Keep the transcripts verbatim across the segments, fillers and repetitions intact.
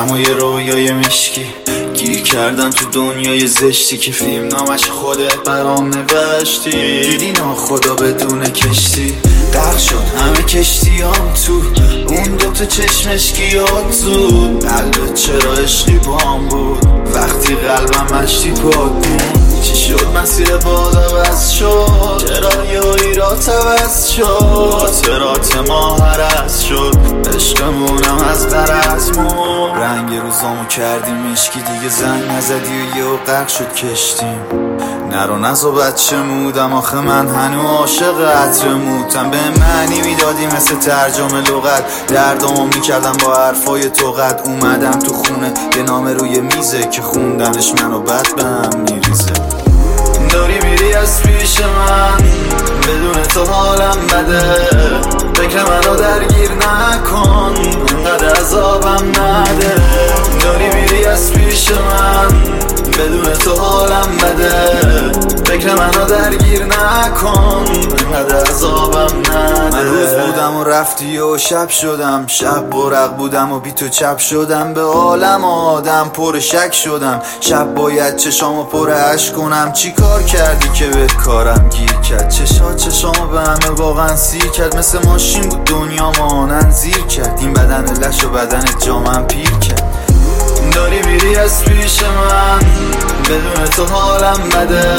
خودم و یه رویای مشکی گیر کردم تو دنیای زشتی که فیلم نامش خودت برام نوشتی. دیدی ناخدا بدون کشتی غرق شد همه کشتیام تو اون دوتا چشمش گیاد زود. قلبت چرا عشقی بام بود وقتی قلبم مشتی پاک بود. چی شد مسیر باد عوض شد چرا یه ایرات عوض شد. خاطرات ما هرس شد عشقمونم از قرض مون. رنگ روزامو کردیم مشکی دیگه زنگ نزدی و یه غرق شد کشتیم. نرو نزا بچه مودم آخه من هنو عاشق عطر موتم. به معنی میدادی مثل ترجمه لغت دردامو میکردم با حرفای تو قد. اومدم تو خونه یه نامه روی میزه که خوندنش منو بد به هم میریزه. داری میری از پیش من بدون تو حالم بده. فکر منو درگیر نکن انقدر عذابم نده. داری میری از پیش من بدون تو حالم بده. فکر منو درگیر نکن انقدر عذابم نده. من روز بودم و رفتی و شب شدم. شب برق بودم و بی تو چپ شدم. به عالم آدم پر شک شدم. شب باید چشامو پر عشق کنم. چی کار کردی که بهت کارم گیر کرد. چشات چشامو به همه واقعا سیر کرد. مثل ماشین بود دنیا مانن زیر کرد. این بدن لش و بدن جامم پیر کرد. داری میری از پیش من بدون تو حالم بده.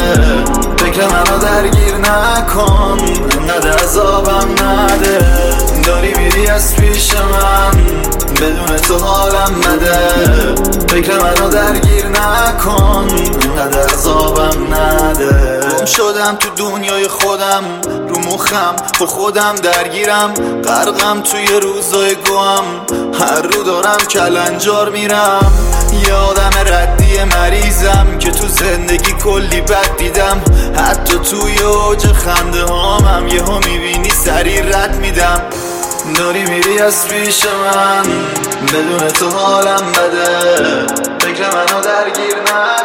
فکر منو درگیر نکن انقدر عذابم نده. داری میری از پیش من بدون تو حالم بده. فکر منو درگیر نکن انقدر عذابم نده. گم شدم تو دنیای خودم رو مخم با خودم درگیرم. غرقم توی روزای گوام هر رو دارم کلنجار میرم. یه آدم ردی مریضم که تو زندگی کلی بد دیدم. حتی توی اوج خنده هامم یه ها میبینی سریع رد میدم. داری میری از پیش من بدون تو حالم بده. فکر منو درگیر نه